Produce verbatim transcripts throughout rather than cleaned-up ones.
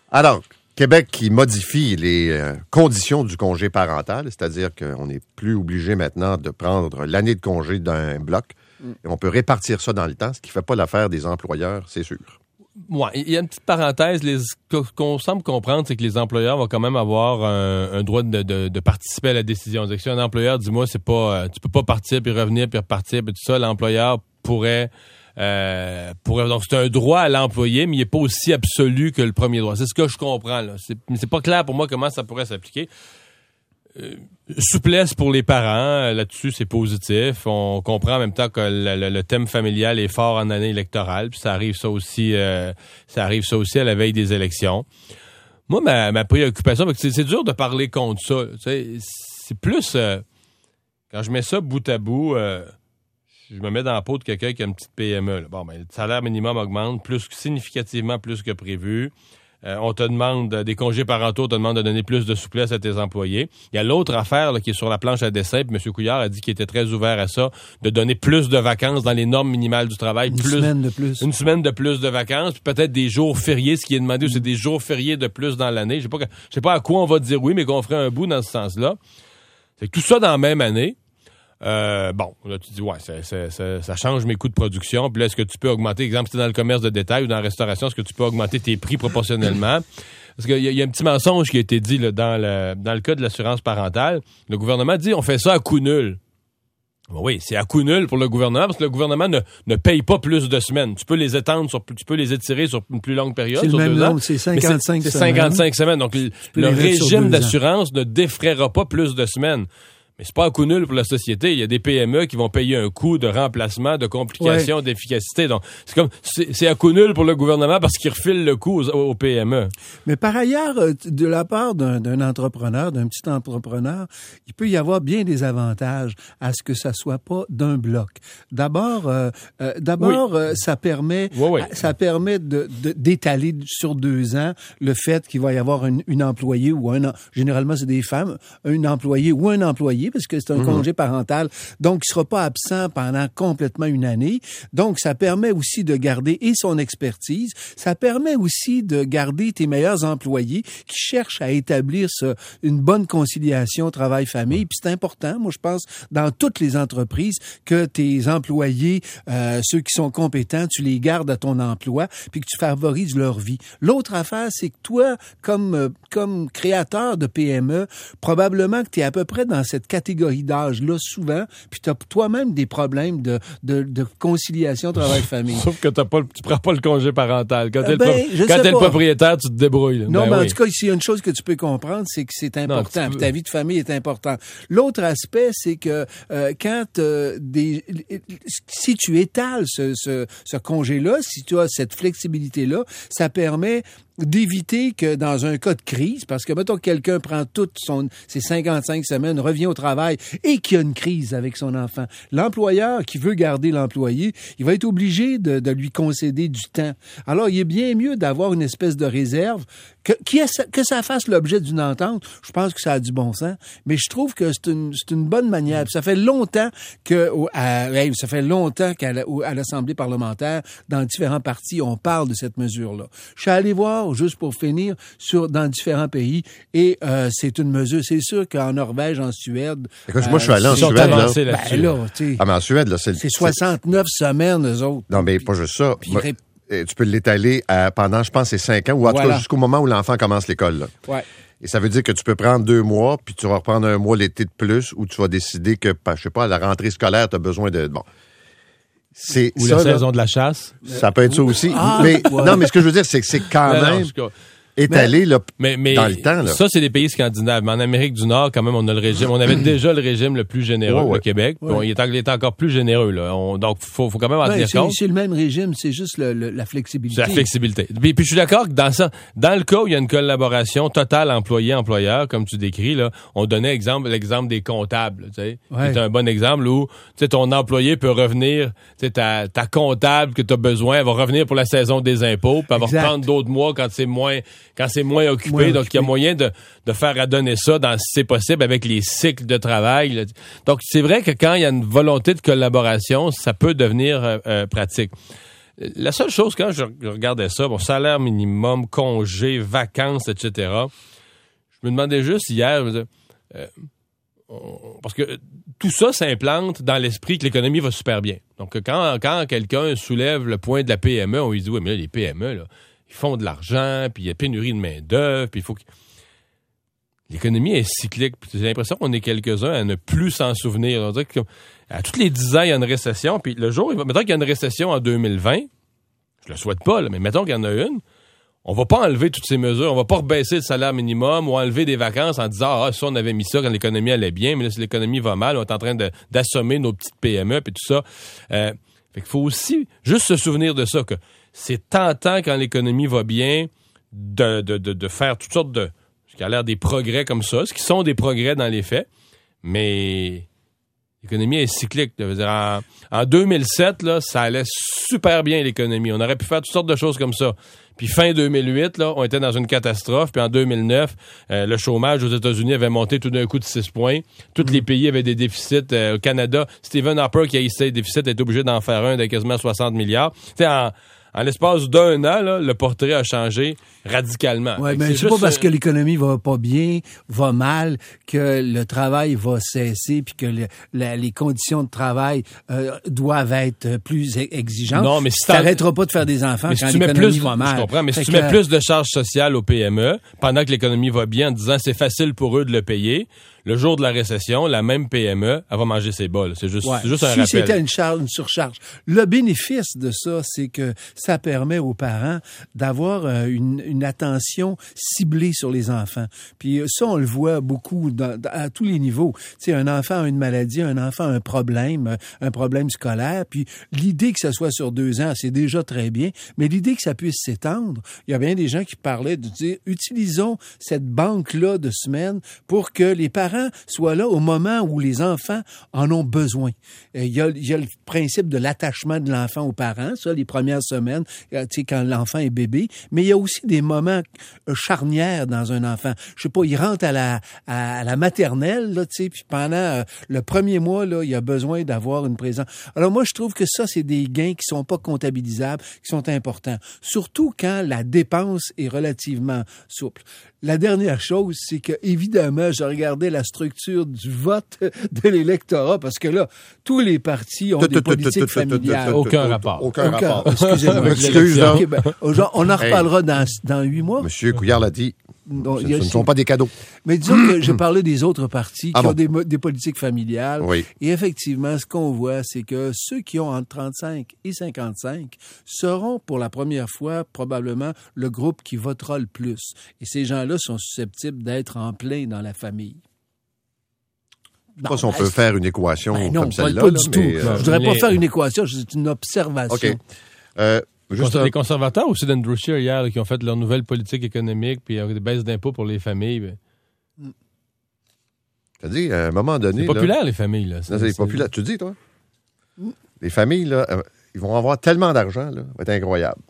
Alors, Québec qui modifie les euh, conditions du congé parental, c'est-à-dire qu'on n'est plus obligé maintenant de prendre l'année de congé d'un bloc. Mm. Et on peut répartir ça dans le temps, ce qui ne fait pas l'affaire des employeurs, c'est sûr. Ouais, il y a une petite parenthèse. Les, ce qu'on semble comprendre, c'est que les employeurs vont quand même avoir un, un droit de, de, de participer à la décision. C'est-à-dire que si un employeur dit, moi, c'est pas, euh, tu peux pas partir puis revenir puis repartir puis tout ça, l'employeur pourrait, euh, pourrait. Donc c'est un droit à l'employé, mais il n'est pas aussi absolu que le premier droit. C'est ce que je comprends là. C'est, mais c'est pas clair pour moi comment ça pourrait s'appliquer. Euh, souplesse pour les parents, là-dessus, c'est positif. On comprend en même temps que le, le, le thème familial est fort en année électorale, puis ça arrive ça aussi, euh, ça arrive ça aussi à la veille des élections. Moi, ma, ma préoccupation, c'est, c'est dur de parler contre ça. Tu sais, c'est plus euh, quand je mets ça bout à bout, euh, je me mets dans la peau de quelqu'un qui a une petite P M E. Là. Bon, ben, le salaire minimum augmente plus significativement plus que prévu. Euh, on te demande, des congés parentaux, on te demande de donner plus de souplesse à tes employés. Il y a l'autre affaire là, qui est sur la planche à dessin, puis M. Couillard a dit qu'il était très ouvert à ça, de donner plus de vacances dans les normes minimales du travail. Une plus, semaine de plus. Une semaine de plus de vacances, puis peut-être des jours fériés, ce qui est demandé, mmh. c'est des jours fériés de plus dans l'année. Je sais pas, je sais pas à quoi on va dire oui, mais qu'on ferait un bout dans ce sens-là. C'est que tout ça dans la même année. Euh, bon, là, tu dis, ouais, ça, ça, ça, ça change mes coûts de production. Puis là, est-ce que tu peux augmenter, exemple, si t'es dans le commerce de détail ou dans la restauration, est-ce que tu peux augmenter tes prix proportionnellement? Parce qu'il y a, y a un petit mensonge qui a été dit là, dans, le, dans le cas de l'assurance parentale. Le gouvernement dit, on fait ça à coût nul. Bon, oui, c'est à coût nul pour le gouvernement parce que le gouvernement ne, ne paye pas plus de semaines. Tu peux les étendre, sur, tu peux les étirer sur une plus longue période. C'est sur le même deux ans, nombre, c'est cinquante-cinq c'est, semaines. C'est cinquante-cinq semaines. Donc, le, le régime d'assurance ne défraiera pas plus de semaines. Mais c'est pas un coût nul pour la société. Il y a des P M E qui vont payer un coût de remplacement, de complication, ouais. d'efficacité. Donc, c'est comme, c'est, c'est un coût nul pour le gouvernement parce qu'il refile le coût aux, aux P M E. Mais par ailleurs, de la part d'un, d'un entrepreneur, d'un petit entrepreneur, il peut y avoir bien des avantages à ce que ça soit pas d'un bloc. D'abord, euh, euh, d'abord, oui. euh, ça permet, oui, oui. ça permet de, de, d'étaler sur deux ans le fait qu'il va y avoir une, une employée ou un, généralement c'est des femmes, un employé ou un employé parce que c'est un mmh. congé parental, donc il sera pas absent pendant complètement une année. Donc, ça permet aussi de garder et son expertise, ça permet aussi de garder tes meilleurs employés qui cherchent à établir ce, une bonne conciliation travail-famille. Puis c'est important, moi je pense, dans toutes les entreprises, que tes employés, euh, ceux qui sont compétents, tu les gardes à ton emploi, puis que tu favorises leur vie. L'autre affaire, c'est que toi, comme, euh, comme créateur de P M E, probablement que tu es à peu près dans cette catégorie d'âge-là souvent, puis tu as toi-même des problèmes de, de, de conciliation travail-famille. Sauf que t'as pas, tu prends pas le congé parental. Quand t'es, ben, le, quand t'es le propriétaire, tu te débrouilles. Là. Non, ben mais oui. en tout cas, ici, il y a une chose que tu peux comprendre, c'est que c'est important. Non, peux... Ta vie de famille est importante. L'autre aspect, c'est que euh, quand euh, des, si tu étales ce, ce, ce congé-là, si tu as cette flexibilité-là, ça permet d'éviter que dans un cas de crise, parce que mettons que quelqu'un prend toutes son, ses cinquante-cinq semaines, revient au travail et qu'il y a une crise avec son enfant, l'employeur qui veut garder l'employé, il va être obligé de, de lui concéder du temps. Alors, il est bien mieux d'avoir une espèce de réserve, que, qui est, que ça fasse l'objet d'une entente. Je pense que ça a du bon sens, mais je trouve que c'est une, c'est une bonne manière. Puis ça fait longtemps que, à, ça fait longtemps qu'à la, à l'Assemblée parlementaire, dans différents partis, on parle de cette mesure-là. Je suis allé voir juste pour finir, sur dans différents pays. Et euh, c'est une mesure. C'est sûr qu'en Norvège, en Suède... Écoute, euh, moi, je suis allé en Suède. Là. Ben là, tu sais... Ah, mais en Suède, là, c'est... C'est soixante-neuf c'est... semaines, eux autres. Non, mais pas juste ça. Moi, ré... Tu peux l'étaler à, pendant, je pense, c'est cinq ans, ou en voilà. tout cas jusqu'au moment où l'enfant commence l'école. Là. Ouais. Et ça veut dire que tu peux prendre deux mois, puis tu vas reprendre un mois l'été de plus, ou tu vas décider que, je sais pas, à la rentrée scolaire, tu as besoin de... Bon. C'est Ou ça, la là, saison de la chasse. Ça peut être ça aussi. Ah, mais, ouais. Non, mais ce que je veux dire, c'est que c'est quand non, même... Non, étalé là, mais, mais, dans le temps. Là. Ça, c'est des pays scandinaves. Mais en Amérique du Nord, quand même, on a le régime. On avait déjà le régime le plus généreux, ouais, ouais. le Québec. Ouais. Bon, il, est, il est encore plus généreux. Là. On, donc, il faut, faut quand même en ouais, tenir c'est, compte. C'est le même régime, c'est juste le, le, la flexibilité. C'est la flexibilité. Puis, puis je suis d'accord que dans ça, dans le cas où il y a une collaboration totale employé-employeur, comme tu décris, là, on donnait exemple, l'exemple des comptables. Tu sais, ouais. C'est un bon exemple où tu sais, ton employé peut revenir, tu sais, ta, ta comptable que tu as besoin, elle va revenir pour la saison des impôts, puis elle va reprendre d'autres mois quand c'est moins, quand c'est moins occupé. Moins donc, il y a moyen de, de faire adonner ça, dans, si c'est possible, avec les cycles de travail. Là. Donc, c'est vrai que quand il y a une volonté de collaboration, ça peut devenir euh, euh, pratique. La seule chose, quand je, je regardais ça, bon, salaire minimum, congé, vacances, et cetera, je me demandais juste hier, je me disais, euh, on, parce que tout ça s'implante dans l'esprit que l'économie va super bien. Donc, quand, quand quelqu'un soulève le point de la P M E, on lui dit, oui, mais là, les P M E, là, ils font de l'argent, puis il y a pénurie de main-d'œuvre, puis il faut que... L'économie est cyclique. J'ai l'impression qu'on est quelques-uns à ne plus s'en souvenir. On dirait que à tous les dix ans, il y a une récession. Puis le jour, mettons qu'il y a une récession en deux mille vingt, je le souhaite pas, là, mais mettons qu'il y en a une, on va pas enlever toutes ces mesures. On va pas rebaisser le salaire minimum ou enlever des vacances en disant « Ah, ça, on avait mis ça quand l'économie allait bien, mais là, si l'économie va mal, on est en train de, d'assommer nos petites P M E puis tout ça. Euh, » Fait qu'il faut aussi juste se souvenir de ça, que c'est tentant quand l'économie va bien de, de, de, de faire toutes sortes de... ce qui a l'air des progrès comme ça, ce qui sont des progrès dans les faits, mais l'économie est cyclique. Je veux dire, en, en deux mille sept, là, ça allait super bien, l'économie. On aurait pu faire toutes sortes de choses comme ça. Puis fin deux mille huit, là, on était dans une catastrophe. Puis en deux mille neuf, euh, le chômage aux États-Unis avait monté tout d'un coup de six points. Tous mmh. les pays avaient des déficits. Euh, au Canada, Stephen Harper, qui a essayé des déficits, est obligé d'en faire un de quasiment soixante milliards. Tu sais, en... En l'espace d'un an, là, le portrait a changé radicalement. Oui, mais c'est, c'est pas juste... parce que l'économie va pas bien, va mal, que le travail va cesser, puis que le, la, les conditions de travail euh, doivent être plus exigeantes. Non, mais si t'arrêteras pas de faire des enfants mais quand si l'économie plus, va mal. Je comprends, mais fait si que... tu mets plus de charges sociales aux P M E, pendant que l'économie va bien, en disant c'est facile pour eux de le payer, le jour de la récession, la même P M E, elle va manger ses bols. C'est juste, ouais. c'est juste un si rappel. Si c'était une charge, une surcharge. Le bénéfice de ça, c'est que ça permet aux parents d'avoir euh, une, une attention ciblée sur les enfants. Puis ça, on le voit beaucoup dans, à tous les niveaux. Tu sais, un enfant a une maladie, un enfant a un problème, un problème scolaire. Puis l'idée que ça soit sur deux ans, c'est déjà très bien. Mais l'idée que ça puisse s'étendre, il y a bien des gens qui parlaient de dire, utilisons cette banque-là de semaines pour que les parents soient là au moment où les enfants en ont besoin. Il y a, il y a le principe de l'attachement de l'enfant aux parents, ça, les premières semaines, tu sais, quand l'enfant est bébé, mais il y a aussi des moments charnières dans un enfant. Je sais pas, il rentre à la, à, à la maternelle, là, tu sais, puis pendant euh, le premier mois, là, il a besoin d'avoir une présence. Alors moi, je trouve que ça, c'est des gains qui sont pas comptabilisables, qui sont importants. Surtout quand la dépense est relativement souple. La dernière chose, c'est que, évidemment, je regardais la structure du vote de l'électorat, parce que là, tous les partis ont des politiques familiales. Aucun rapport. Aucun rapport. Excusez-moi. Excuse-moi. Okay, ben, on en reparlera dans, dans huit mois. Monsieur Couillard l'a dit. Donc, ce, ce ne sont pas des cadeaux. Mais disons que je parlais des autres partis qui ah bon? ont des, des politiques familiales. Oui. Et effectivement, ce qu'on voit, c'est que ceux qui ont entre trente-cinq et cinquante-cinq seront pour la première fois probablement le groupe qui votera le plus. Et ces gens-là sont susceptibles d'être en plein dans la famille. Je ne sais pas si on peut faire une équation ben non, comme celle-là. Pas là, du mais, tout. Euh, je ne voudrais pas faire une équation, c'est une observation. OK. Euh, Juste les conservateurs aussi d'Andrew Scheer hier là, qui ont fait leur nouvelle politique économique puis des baisses d'impôts pour les familles. Ben... Tu dis, à un moment donné... C'est populaire, là, les familles. Là. C'est, non, c'est, c'est populaire. Tu dis, toi? Mm. Les familles, là, euh, ils vont avoir tellement d'argent, là, ça va être incroyable.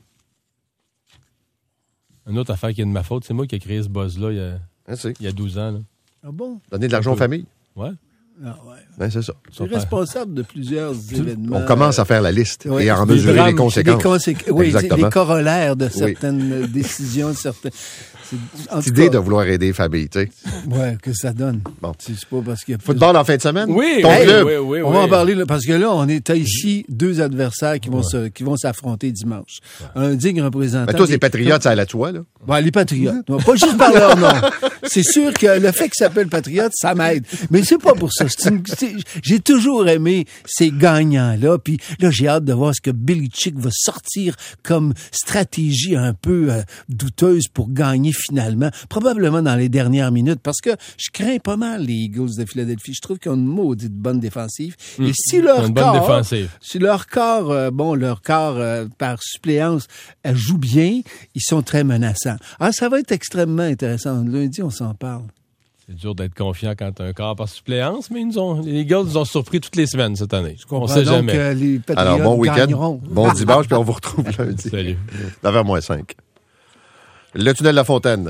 Une autre affaire qui est de ma faute, c'est moi qui ai créé ce buzz-là il y a, ah, il y a douze ans. Là. Ah bon? Donner de l'argent aux familles? Ouais. Ah ouais. Ben, c'est ça. Tu es responsable de plusieurs événements. On commence à faire la liste oui, et à en mesurer drames, les conséquences. Les conséqu... Oui, les corollaires de certaines oui. décisions, de certaines... Cette idée cas... de vouloir aider les familles, tu sais. Oui, que ça donne. Bon. C'est pas parce qu'il y a plus... Football en fin de semaine? Oui, Ton oui, club. oui, oui, On oui. va en parler, là, parce que là, on est ici deux adversaires qui vont, ouais. se, qui vont s'affronter dimanche. Ouais. Un digne représentant... Mais toi, des... les Patriotes, ça à la toi, là? Ouais, les Patriotes. Pas juste par leur nom. C'est sûr que le fait qu'ils s'appellent Patriotes, ça m'aide. Mais c'est pas pour ça. C'est une... c'est... J'ai toujours aimé ces gagnants-là. Puis là, j'ai hâte de voir ce que Belichick va sortir comme stratégie un peu euh, douteuse pour gagner finalement. Probablement dans les dernières minutes. Parce que je crains pas mal les Eagles de Philadelphie. Je trouve qu'ils ont une maudite bonne défensive. Mmh. Et si leur une corps... bonne défensive. Si leur corps, euh, bon, leur corps euh, par suppléance euh, joue bien, ils sont très menaçants. Ah, ça va être extrêmement intéressant. Lundi, on s'en parle. C'est dur d'être confiant quand tu as un corps par suppléance, mais ils nous ont, les Eagles nous ont surpris toutes les semaines cette année. Je comprends on sait donc jamais. que les Patriots Alors, bon week-end, gagneront. bon dimanche, puis on vous retrouve lundi. Salut. neuf heures moins cinq. Le tunnel La Fontaine.